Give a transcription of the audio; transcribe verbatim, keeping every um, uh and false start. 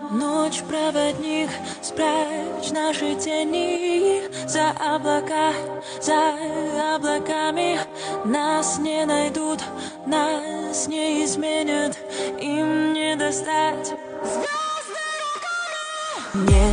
Ночь проводник, спрячь наши тени за облака, за облаками. Нас не найдут, нас не изменят, им не достать звездной руками.